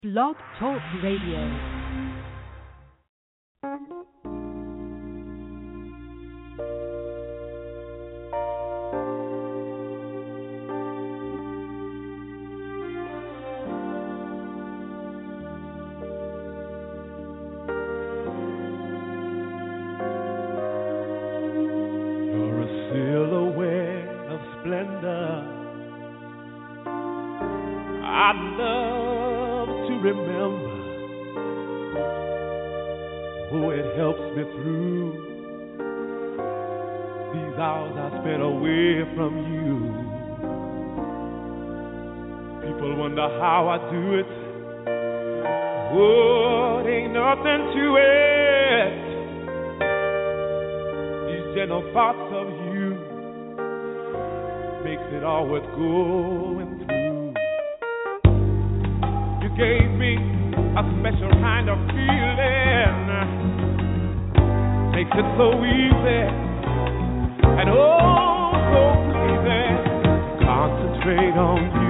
Blog Talk Radio. How I do it, oh, ain't nothing to it. These gentle thoughts of you makes it all worth going through. You gave me a special kind of feeling, makes it so easy and oh, so pleasing to concentrate on you.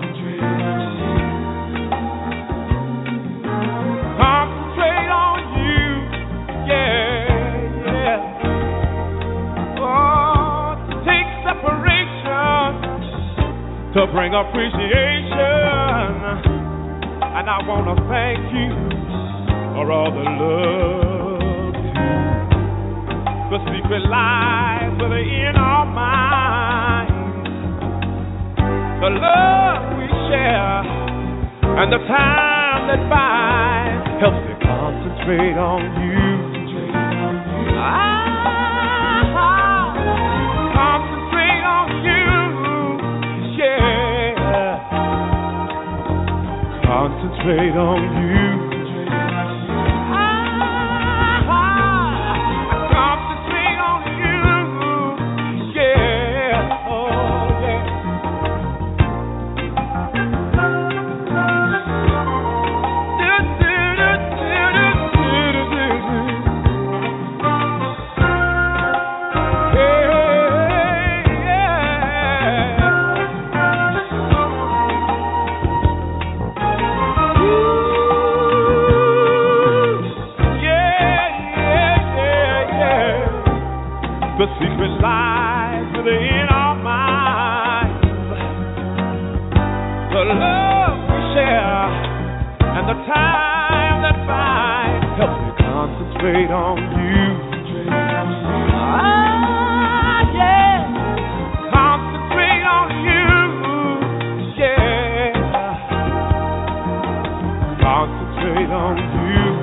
To bring appreciation, and I want to thank you for all the love too. The secret lies within our minds, the love we share, and the time that binds helps me concentrate on you. Concentrate on you. Concentrate on you. Yeah. Oh, yeah. The secret lies within our minds, the love we share, and the time that binds helps me concentrate on you. Yeah, concentrate on you. Yeah, concentrate on you.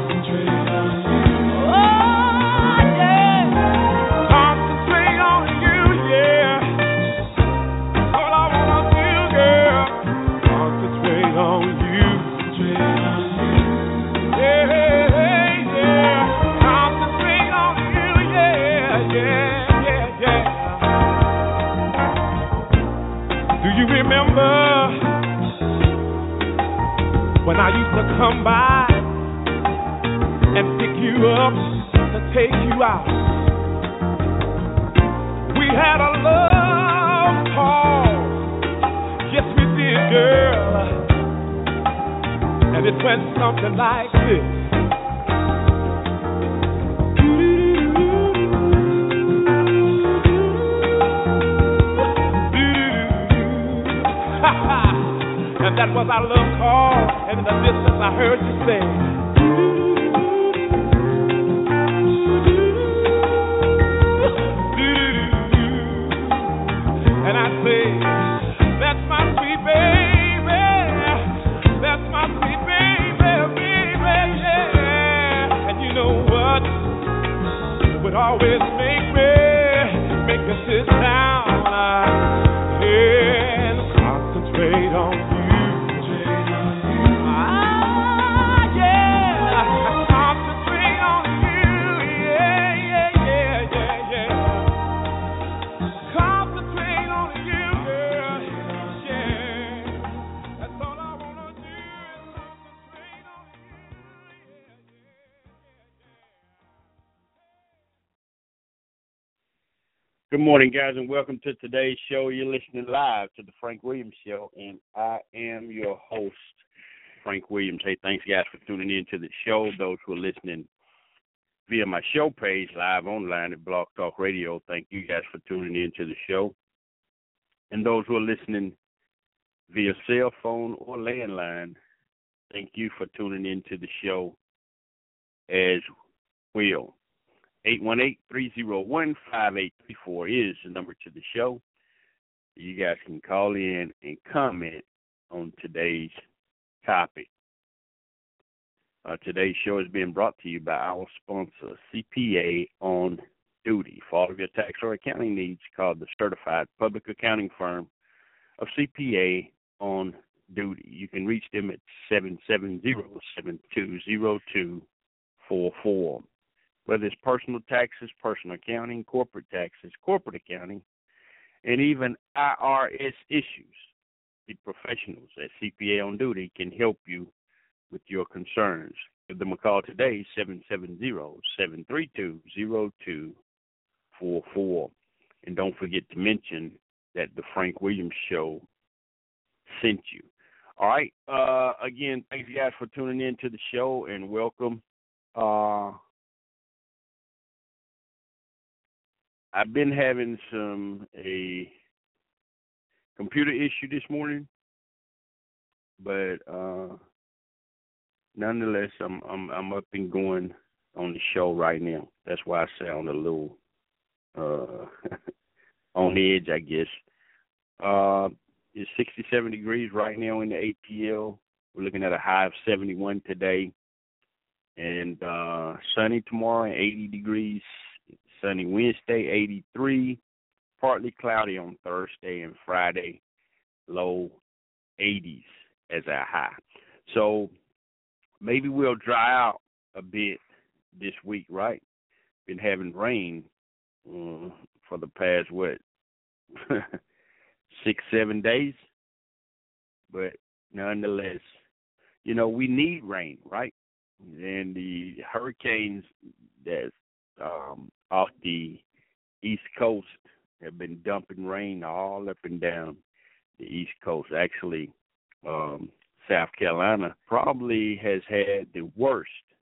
When I used to come by and pick you up to take you out, we had a love call. Yes, we did, girl. And it went something like this. And that was our love call, and in the distance I heard you say, and I say, that's my sweet baby, that's my sweet baby, baby, yeah. And you know what? It would always make me sit down, and concentrate on you. Good morning, guys, and welcome to today's show. You're listening live to the Frank Williams Show, and I am your host, Frank Williams. Hey, thanks, guys, for tuning in to the show. Those who are listening via my show page live online at Blog Talk Radio, thank you guys for tuning in to the show. And those who are listening via cell phone or landline, thank you for tuning in to the show as well. 818-301-5834 is the number to the show. You guys can call in and comment on today's topic. Today's show is being brought to you by our sponsor, CPA on Duty. For all of your tax or accounting needs, call the certified public accounting firm of CPA on Duty. You can reach them at 770-720244. Whether it's personal taxes, personal accounting, corporate taxes, corporate accounting, and even IRS issues, the professionals at CPA on Duty can help you with your concerns. Give them a call today, 770-732-0244. And don't forget to mention that the Frank Williams Show sent you. All right. Again, thanks, guys, for tuning in to the show, and welcome. I've been having a computer issue this morning, but nonetheless, I'm up and going on the show right now. That's why I sound a little on edge, I guess. It's 67 degrees right now in the ATL. We're looking at a high of 71 today, and sunny tomorrow, 80 degrees. Sunny Wednesday, 83. Partly cloudy on Thursday and Friday, low 80s as our high. So maybe we'll dry out a bit this week, right? Been having rain for the past, 6-7 days? But nonetheless, we need rain, right? And the hurricanes that's off the East Coast have been dumping rain all up and down the East Coast. Actually, South Carolina probably has had the worst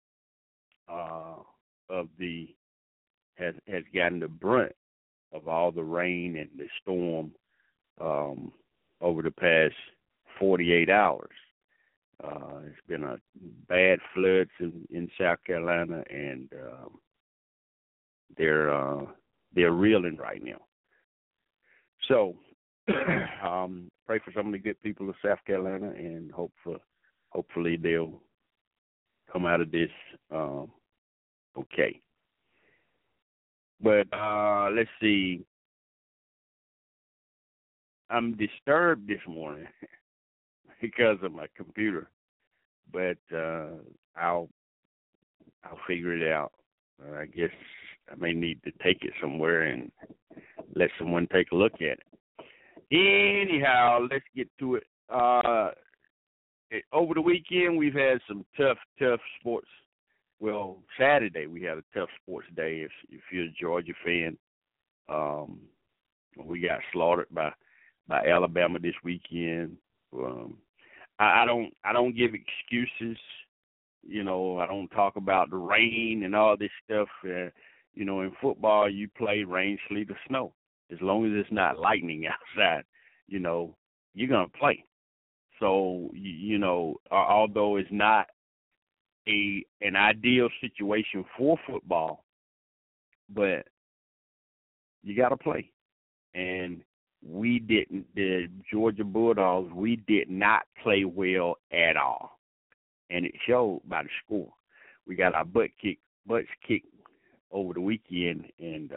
has gotten the brunt of all the rain and the storm over the past 48 hours. It's been a bad floods in South Carolina, and they're reeling right now. So pray for some of the good people of South Carolina, and hopefully they'll come out of this okay. But let's see. I'm disturbed this morning because of my computer, but I'll figure it out. I guess I may need to take it somewhere and let someone take a look at it. Anyhow, let's get to it. Over the weekend, we've had some tough sports. Well, Saturday we had a tough sports day. If you're a Georgia fan, we got slaughtered by Alabama this weekend. I don't give excuses. I don't talk about the rain and all this stuff. In football, you play rain, sleet, or snow. As long as it's not lightning outside, you're going to play. So, although it's not an ideal situation for football, but you got to play. And the Georgia Bulldogs, we did not play well at all. And it showed by the score. We got our butts kicked over the weekend, and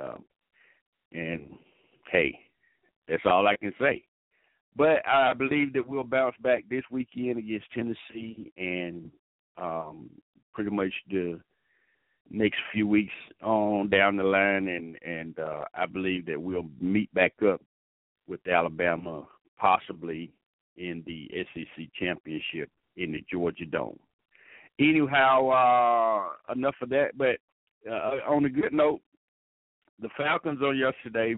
hey, that's all I can say. But I believe that we'll bounce back this weekend against Tennessee, and pretty much the next few weeks on down the line, and I believe that we'll meet back up with Alabama, possibly in the SEC championship in the Georgia Dome. Anyhow, enough of that. But on a good note, the Falcons on yesterday,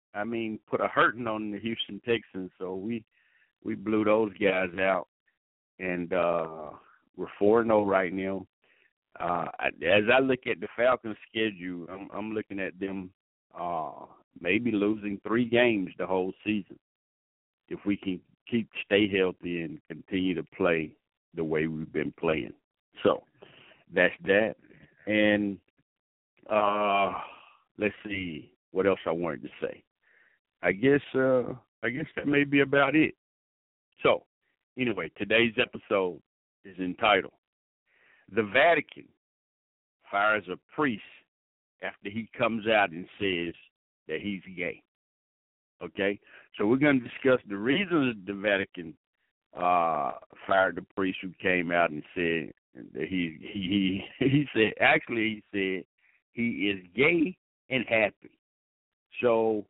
put a hurting on the Houston Texans. So we blew those guys out. and we're 4-0 right now. As I look at the Falcons' schedule, I'm looking at them maybe losing 3 games the whole season if we can stay healthy and continue to play the way we've been playing. So that's that. And let's see what else I wanted to say. I guess that may be about it. So anyway, today's episode is entitled "The Vatican Fires a Priest After He Comes Out and Says That He's Gay." Okay, so we're going to discuss the reasons the Vatican fired the priest who came out and said that he said he is gay and happy. So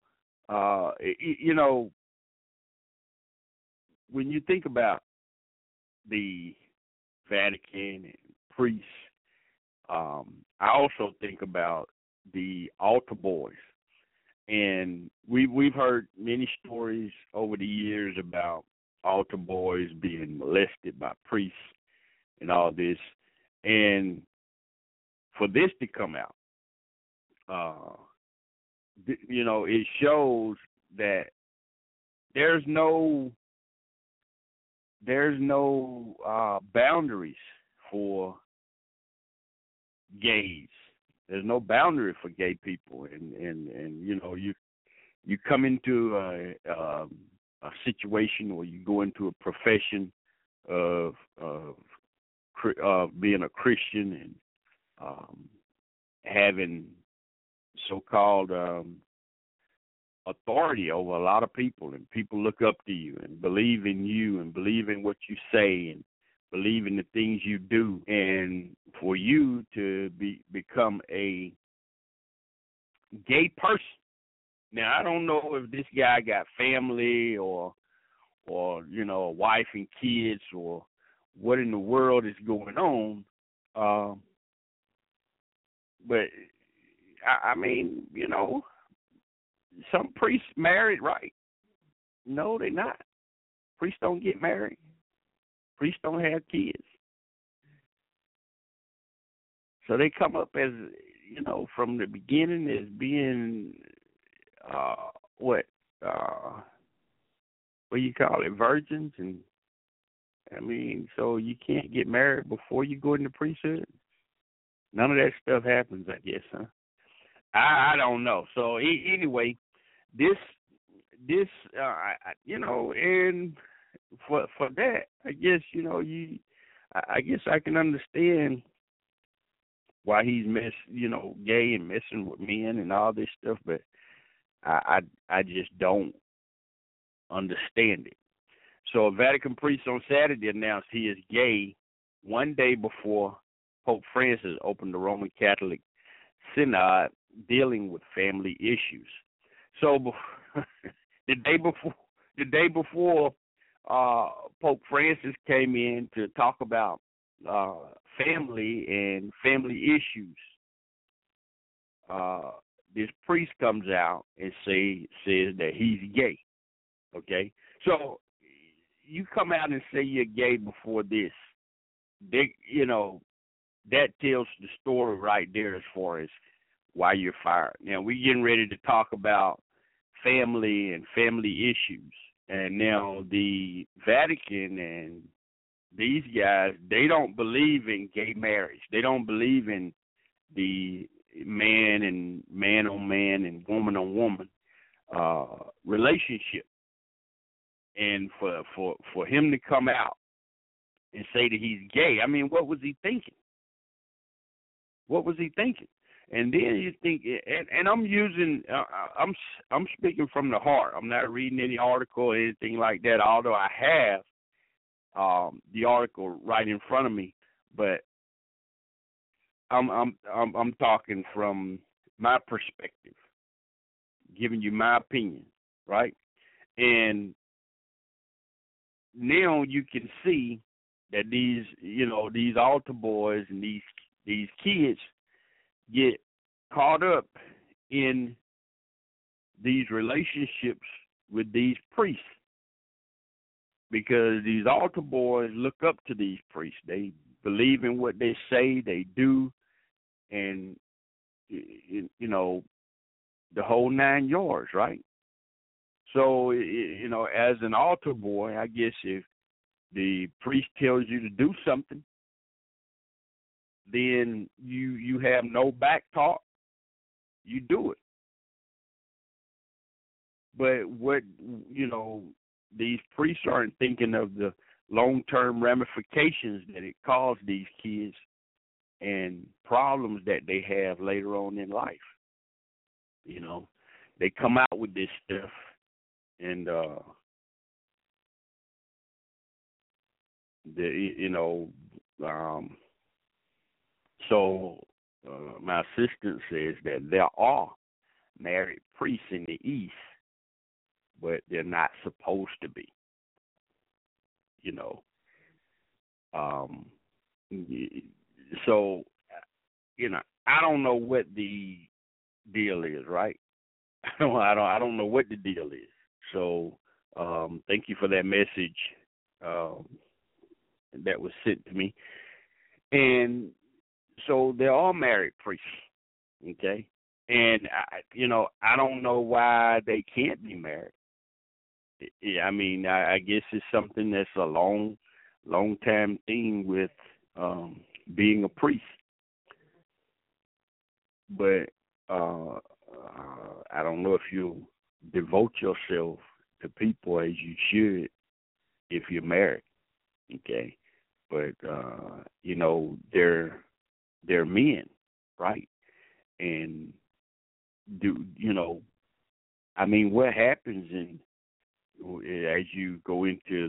when you think about the Vatican and priests, I also think about the altar boys. And we've heard many stories over the years about altar boys being molested by priests and all this. And for this to come out, it shows that there's no boundaries for gays. There's no boundary for gay people, and you come into a situation, or you go into a profession of being a Christian and having so-called authority over a lot of people, and people look up to you and believe in you and believe in what you say and believe in the things you do, and for you to become a gay person. Now, I don't know if this guy got family or a wife and kids, or what in the world is going on, but I mean, some priests married, right? No, they're not. Priests don't get married. Priests don't have kids. So they come up as, from the beginning as being, what do you call it, virgins? And, so you can't get married before you go into priesthood? None of that stuff happens, I guess, huh? I don't know. So anyway, this and for that, I guess I guess I can understand why he's gay and messing with men and all this stuff, but I just don't understand it. So a Vatican priest on Saturday announced he is gay one day before Pope Francis opened the Roman Catholic Synod dealing with family issues. So the day before Pope Francis came in to talk about family and family issues, this priest comes out and says that he's gay. Okay, so you come out and say you're gay before this, that tells the story right there as far as why you're fired. Now, we're getting ready to talk about family and family issues. And now the Vatican and these guys, they don't believe in gay marriage. They don't believe in the man on man and woman on woman relationship. And for him to come out and say that he's gay, what was he thinking? What was he thinking? And then you think, and I'm using, I'm speaking from the heart. I'm not reading any article or anything like that, although I have the article right in front of me. But I'm talking from my perspective, giving you my opinion, right? And now you can see that these altar boys and these kids get caught up in these relationships with these priests. because these altar boys look up to these priests. They believe in what they say, they do, and the whole 9 yards, right? So as an altar boy, I guess if the priest tells you to do something, then you have no back talk. You do it. But what these priests aren't thinking of the long-term ramifications that it caused these kids and problems that they have later on in life. They come out with this stuff, and so my assistant says that there are married priests in the East, but they're not supposed to be. So I don't know what the deal is, right? I don't know what the deal is. So thank you for that message that was sent to me. And so they're all married priests, okay? And I don't know why they can't be married. I mean, I guess it's something that's a long time thing with being a priest. But I don't know if you devote yourself to people as you should if you're married, okay? But they're men, right? And what happens as you go into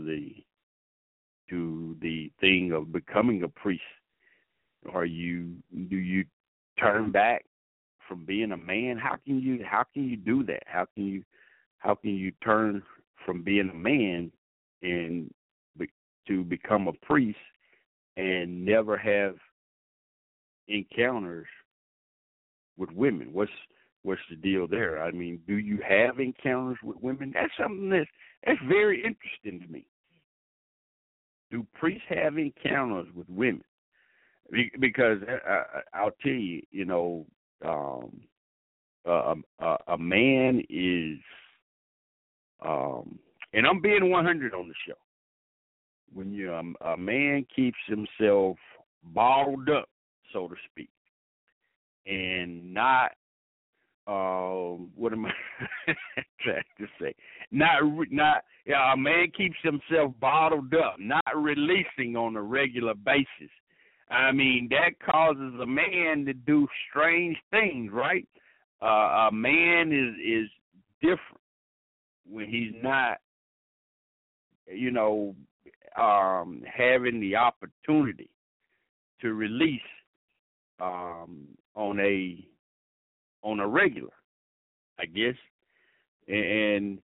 the thing of becoming a priest? Do you turn back from being a man? How can you do that? How can you turn from being a man and to become a priest and never have encounters with women? What's the deal there? I mean, do you have encounters with women? That's something that's very interesting to me. Do priests have encounters with women? Because I'll tell you, a man is, and I'm being 100 on the show. When a man keeps himself bottled up, so to speak, and not, what am I trying to say? A man keeps himself bottled up, not releasing on a regular basis. I mean, that causes a man to do strange things, right? A man is different when he's not, having the opportunity to release on a regular, I guess. And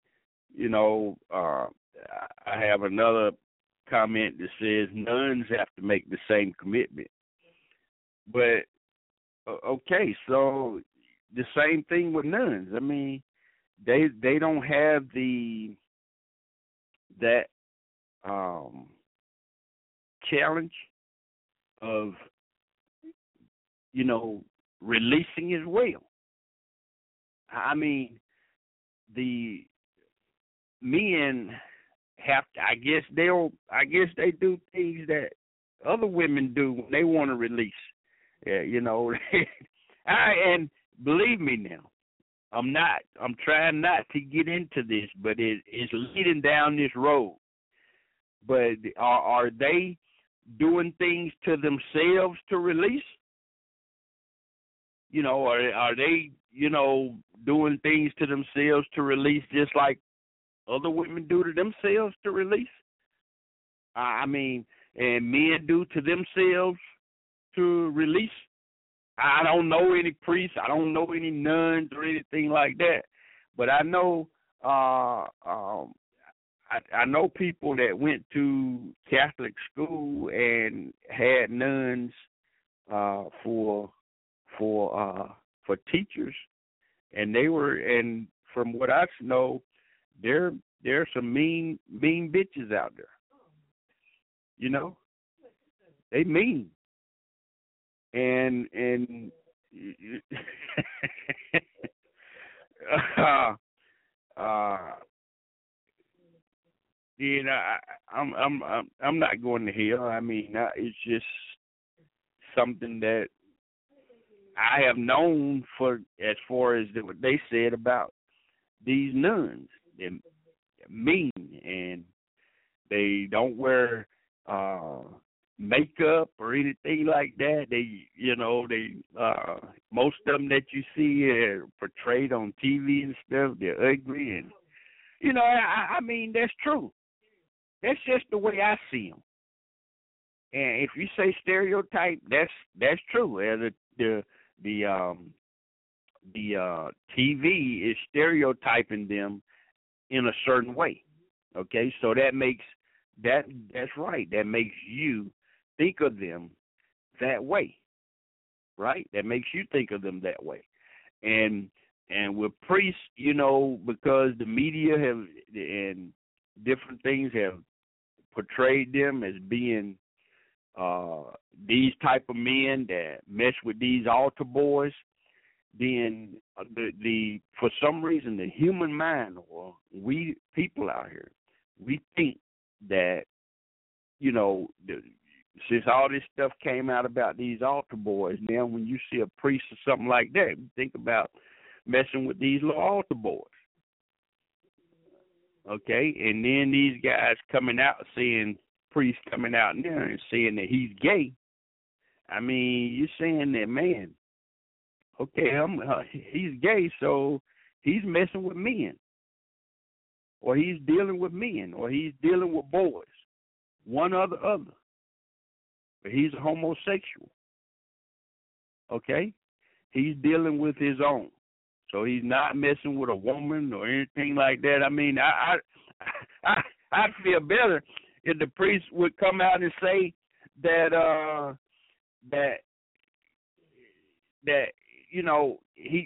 I have another comment that says nuns have to make the same commitment. But okay, so the same thing with nuns. I mean, they don't have that challenge of releasing as well. I mean, the men have to, I guess they do things that other women do when they want to release. And believe me now, I'm trying not to get into this, but it's leading down this road. But are they doing things to themselves to release? Are they, doing things to themselves to release just like other women do to themselves to release? I mean, and men do to themselves to release? I don't know any priests. I don't know any nuns or anything like that. But I know I know people that went to Catholic school and had nuns for teachers, and from what I know, they're there are some mean bitches out there. You know, they mean, and you know, I'm not going to hell. I mean, it's just something that I have known for as far as what they said about these nuns. They're mean, and they don't wear makeup or anything like that. Most of them that you see are portrayed on TV and stuff, they're ugly, and I mean, that's true. That's just the way I see them. And if you say stereotype, that's true. The TV is stereotyping them in a certain way. Okay, so that's right. That makes you think of them that way, right? That makes you think of them that way. And with priests, because the media have and different things have portrayed them as being these type of men that mess with these altar boys, then the for some reason the human mind, or we people out here, we think that since all this stuff came out about these altar boys, now when you see a priest or something like that, you think about messing with these little altar boys. Okay, and then these guys coming out saying, priests coming out now and saying that he's gay. I mean, you're saying that, man, okay, he's gay, so he's messing with men, or he's dealing with men, or he's dealing with boys, one or the other. But he's a homosexual. Okay? He's dealing with his own. So he's not messing with a woman or anything like that. I mean, I'd feel better if the priest would come out and say that he.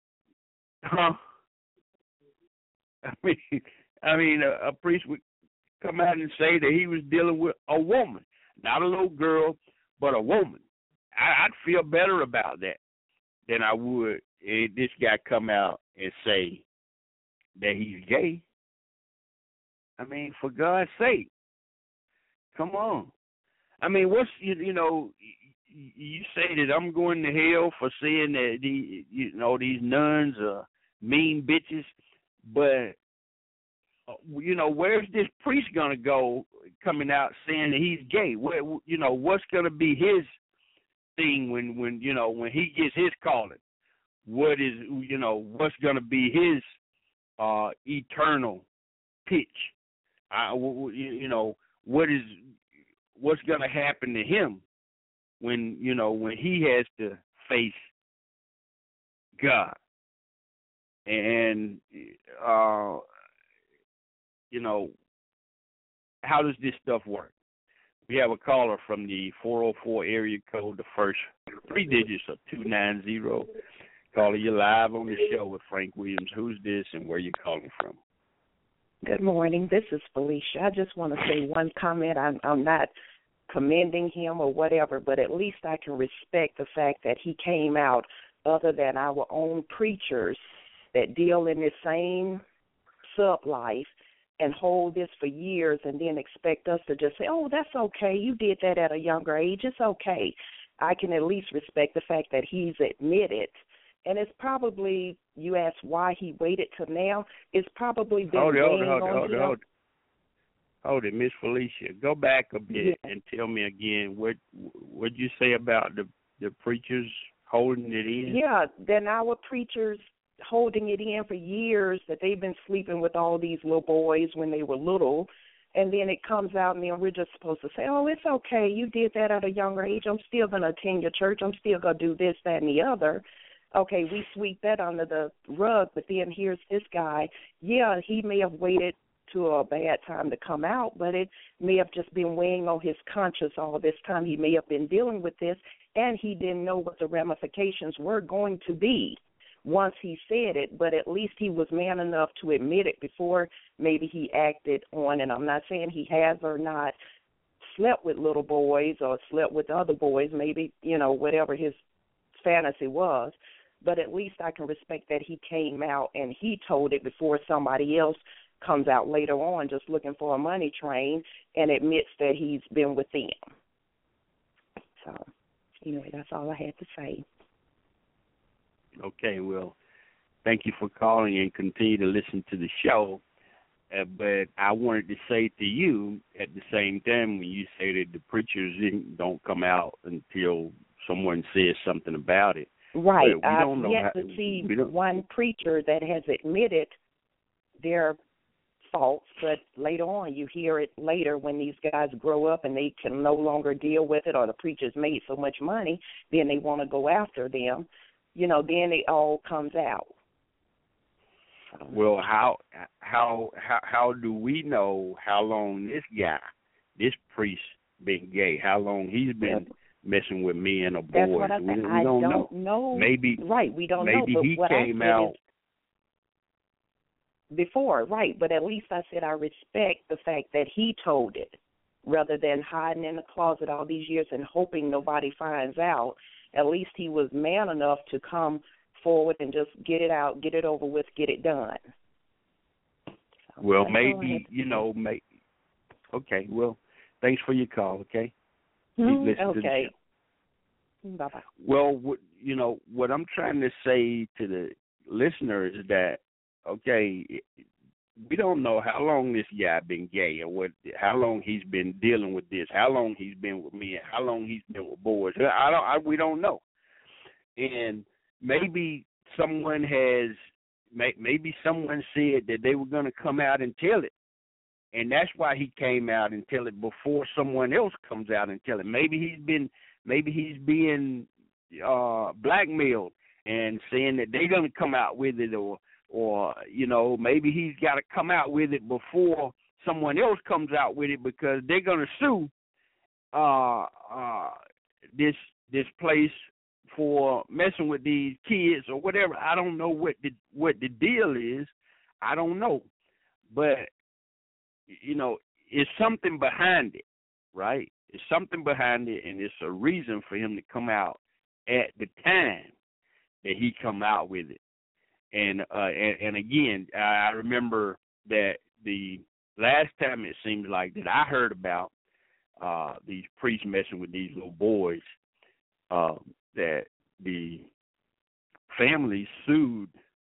I mean, a priest would come out and say that he was dealing with a woman, not a little girl, but a woman. I'd feel better about that than I would if this guy come out and say that he's gay. I mean, for God's sake, come on. I mean, what's you say that I'm going to hell for saying that these nuns are mean bitches, but where's this priest gonna go coming out saying that he's gay? What's gonna be his thing when he gets his calling? What's gonna be his eternal pitch? What's gonna happen to him when he has to face God? And how does this stuff work? We have a caller from the 404 area code, the first three digits of 290. Caller, you live on the show with Frank Williams. Who's this and where you calling from? Good morning. This is Felicia. I just want to say one comment. I'm not commending him or whatever, but at least I can respect the fact that he came out other than our own preachers that deal in this same sub-life and hold this for years and then expect us to just say, oh, that's okay. You did that at a younger age. It's okay. I can at least respect the fact that he's admitted. And it's probably, you asked why he waited till now, it's probably been Hold it, Miss Felicia. Go back a bit and tell me again, what'd you say about the preachers holding it in? Yeah, then our preachers holding it in for years that they've been sleeping with all these little boys when they were little, and then it comes out and then we're just supposed to say, oh, it's okay, you did that at a younger age, I'm still going to attend your church, I'm still going to do this, that, and the other. Okay, we sweep that under the rug, but then here's this guy. Yeah, he may have waited to a bad time to come out, but it may have just been weighing on his conscience all this time. He may have been dealing with this, and he didn't know what the ramifications were going to be once he said it, but at least he was man enough to admit it before maybe he acted on, and I'm not saying he has or not slept with little boys or slept with other boys, maybe, whatever his fantasy was, but at least I can respect that he came out and he told it before somebody else comes out later on just looking for a money train and admits that he's been with them. So, anyway, that's all I had to say. Okay, well, thank you for calling and continue to listen to the show. But I wanted to say to you at the same time, when you say that the preachers don't come out until someone says something about it. Right. I've yet to see one preacher that has admitted their faults, but later on you hear it later when these guys grow up and they can no longer deal with it, or the preachers made so much money, then they want to go after them. Then it all comes out. Well, how do we know how long this priest, been gay? How long he's been messing with men or boys? That's what I said. We don't know. Maybe right. We don't know. Maybe but he what came I said out before, right? But at least I said I respect the fact that he told it, rather than hiding in the closet all these years and hoping nobody finds out. At least he was man enough to come forward and just get it out, get it over with, get it done. So well, maybe, okay, well, thanks for your call, okay? Okay. Bye-bye. Well, what I'm trying to say to the listener is that, okay, we don't know how long this guy been gay, or how long he's been dealing with this, how long he's been with men, how long he's been with boys. We don't know. And maybe someone said that they were going to come out and tell it, and that's why he came out and tell it before someone else comes out and tell it. Maybe he's being blackmailed and saying that they're going to come out with it, or maybe he's got to come out with it before someone else comes out with it, because they're going to sue this place for messing with these kids or whatever. I don't know what the deal is. I don't know. But, it's something behind it, right? It's something behind it, and it's a reason for him to come out at the time that he come out with it. And again, I remember that the last time it seems like that I heard about these priests messing with these little boys, that the family sued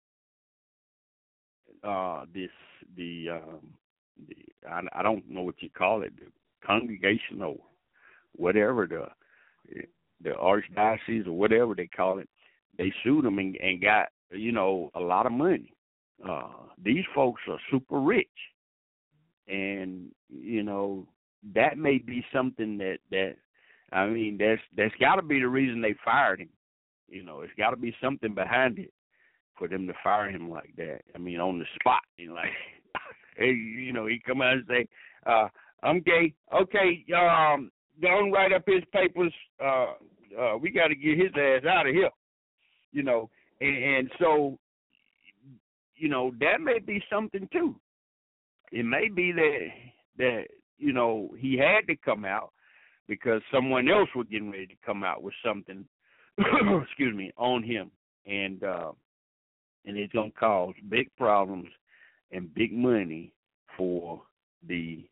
I don't know what you call it, the congregation or whatever, the archdiocese or whatever they call it. They sued them and got a lot of money. These folks are super rich, and that may be something that's got to be the reason they fired him. It's got to be something behind it for them to fire him like that. I mean, on the spot, hey, he come out and say, "I'm gay." Okay, don't write up his papers. We got to get his ass out of here. And so, that may be something too. It may be that he had to come out because someone else was getting ready to come out with something, excuse me, on him, and it's gonna cause big problems and big money for the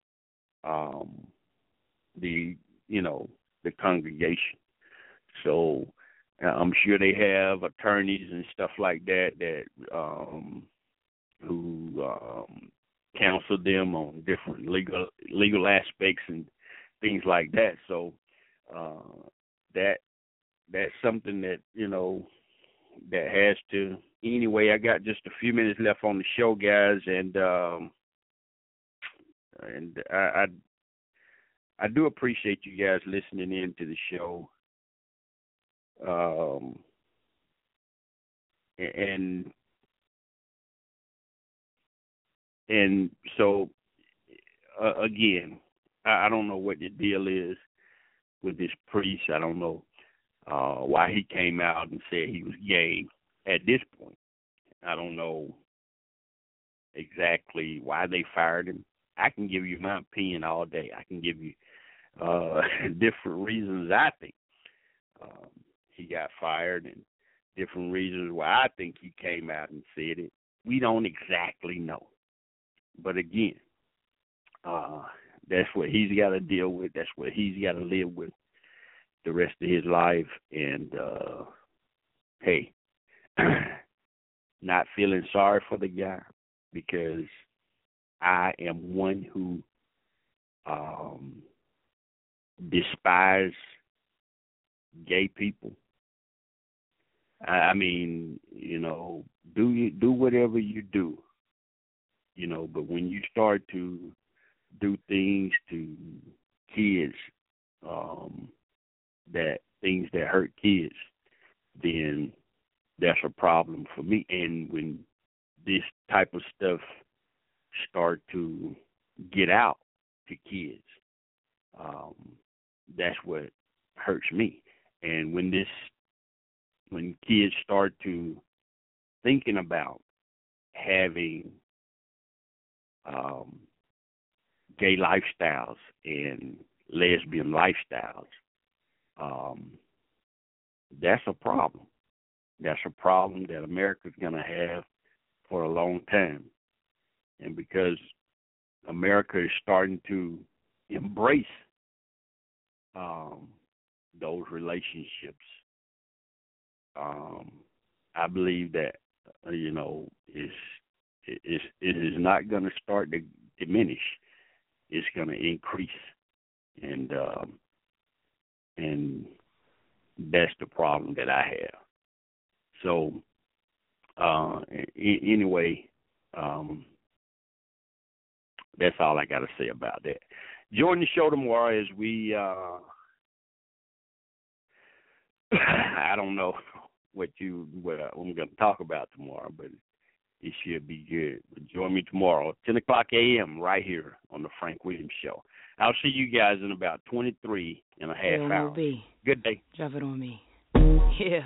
congregation. So I'm sure they have attorneys and stuff like that who counsel them on different legal aspects and things like that. So that's something that that has to. Anyway, I got just a few minutes left on the show, guys, and I do appreciate you guys listening in to the show. And so again, I don't know what the deal is with this priest. I don't know why he came out and said he was gay at this point. I don't know exactly why they fired him. I can give you my opinion all day. I can give you different reasons I think he got fired and different reasons why I think he came out and said it. We don't exactly know. But again, that's what he's got to deal with. That's what he's got to live with the rest of his life. And, hey, not feeling sorry for the guy because I am one who despise gay people. I mean, you know, do whatever you do, you know, but when you start to do things to kids, things that hurt kids, then that's a problem for me. And when this type of stuff start to get out to kids, that's what hurts me. And when kids start to thinking about having gay lifestyles and lesbian lifestyles, that's a problem. That's a problem that America's going to have for a long time. And because America is starting to embrace those relationships, I believe that, you know, it is not going to start to diminish. It's going to increase. And that's the problem that I have. So, anyway, that's all I got to say about that. Join the show tomorrow as we, I don't know what I'm going to talk about tomorrow, but it should be good. But join me tomorrow, 10 o'clock a.m., right here on the Frank Williams Show. I'll see you guys in about 23 and a half hours. Good day. Drop it on me. Yeah.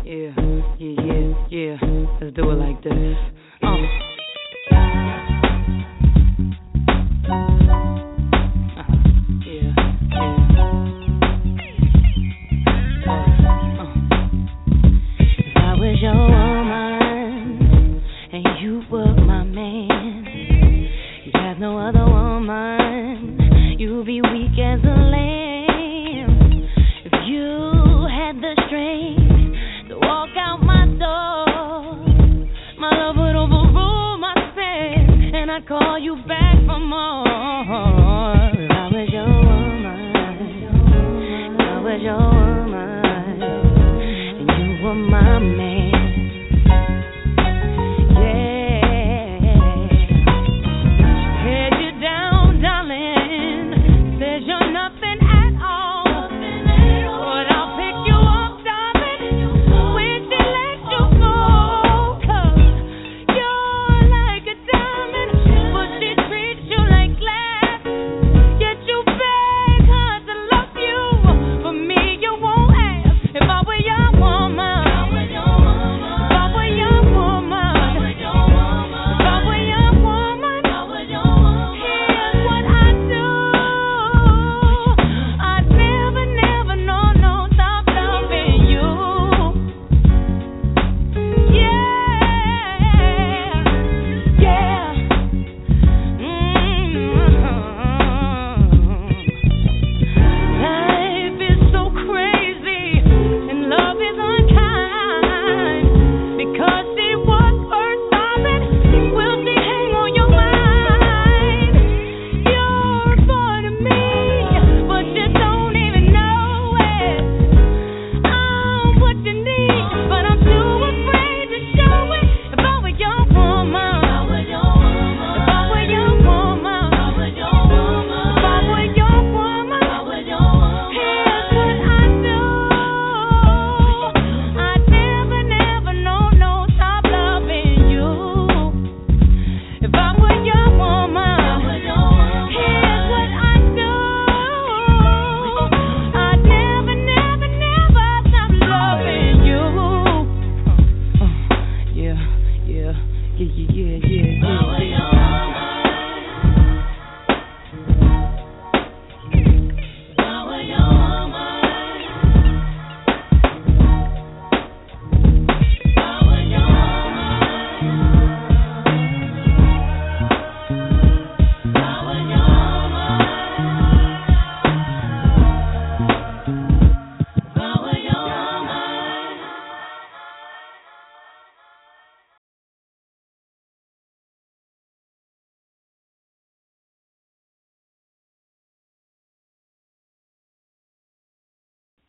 Let's do it like this. If I was your woman and you were my man, you'd have no other woman. You'd be weak as a lamb. If you had the strength to walk out my door, my love would overrule my spell, and I'd call you back for more. If I was your woman, and you were my man,